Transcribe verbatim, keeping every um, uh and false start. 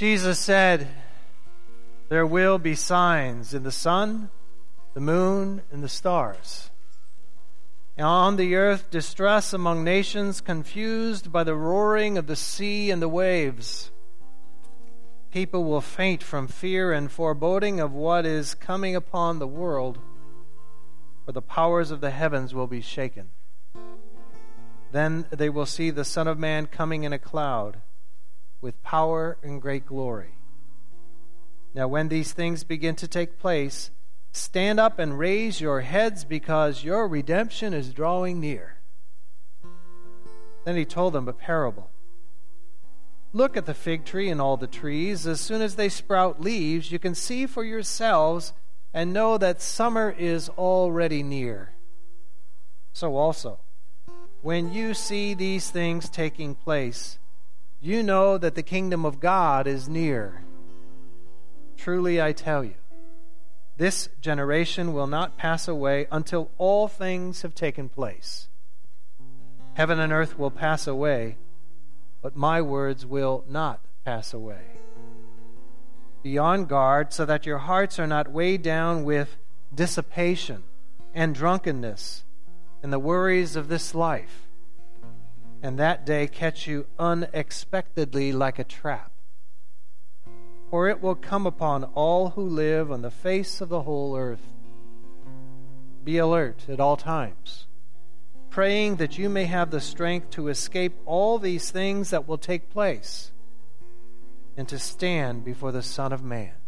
Jesus said, there will be signs in the sun, the moon, and the stars. And on the earth, distress among nations, confused by the roaring of the sea and the waves. People will faint from fear and foreboding of what is coming upon the world, for the powers of the heavens will be shaken. Then they will see the Son of Man coming in a cloud with power and great glory. Now when these things begin to take place, stand up and raise your heads, because your redemption is drawing near. Then he told them a parable. Look at the fig tree and all the trees. As soon as they sprout leaves, you can see for yourselves and know that summer is already near. So also, when you see these things taking place, you know that the kingdom of God is near. Truly I tell you, this generation will not pass away until all things have taken place. Heaven and earth will pass away, but my words will not pass away. Be on guard so that your hearts are not weighed down with dissipation and drunkenness and the worries of this life, and that day catch you unexpectedly like a trap. For it will come upon all who live on the face of the whole earth. Be alert at all times, praying that you may have the strength to escape all these things that will take place and to stand before the Son of Man.